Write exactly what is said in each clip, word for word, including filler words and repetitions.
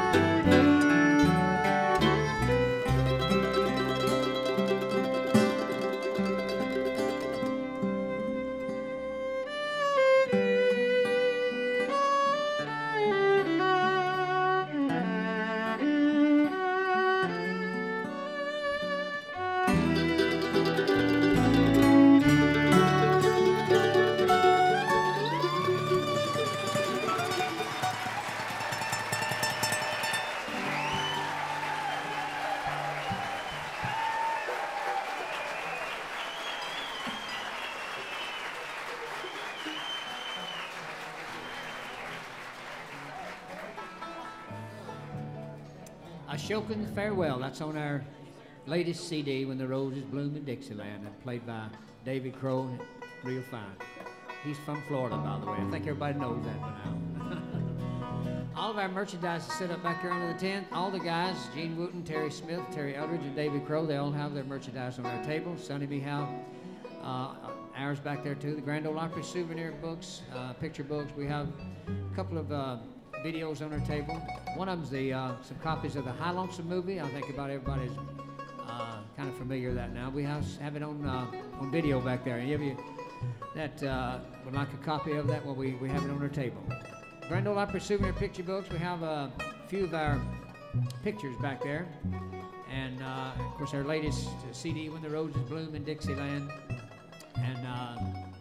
Ashokan Farewell, that's on our latest C D, When the Roses Bloom in Dixieland, and played by David Crow, real fine. He's from Florida, by the way. I think everybody knows that by now. All of our merchandise is set up back here under the tent. All the guys, Gene Wooten, Terry Smith, Terry Eldridge, and David Crow, they all have their merchandise on their table. Sonny B. Howe, uh, ours back there too. The Grand Ole Opry souvenir books, uh, picture books. We have a couple of uh, videos on our table. One of them's the uh, some copies of the High Lonesome movie. I think about everybody's uh, kind of familiar with that now. We have, have it on uh, on video back there. Any of you that uh, would like a copy of that, well, we, we have it on our table. Grand Ole Opry souvenir picture books. We have uh, a few of our pictures back there. And, uh, of course, our latest C D, When the Roses Bloom in Dixieland. And uh,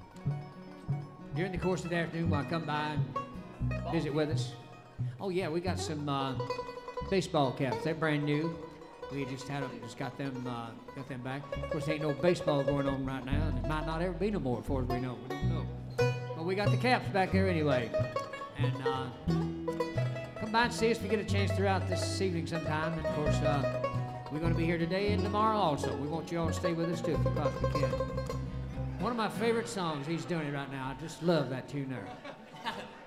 during the course of the afternoon, while I come by and visit with us. Oh yeah, we got some uh, baseball caps. They're brand new. We just had them, just got them, uh, got them back. Of course, there ain't no baseball going on right now, and it might not ever be no more, as far as we know. We don't know. But we got the caps back there anyway. And uh, come by and see us if you get a chance throughout this evening sometime. And of course, uh, we're going to be here today and tomorrow also. We want you all to stay with us too, if you possibly can. One of my favorite songs. He's doing it right now. I just love that tune there.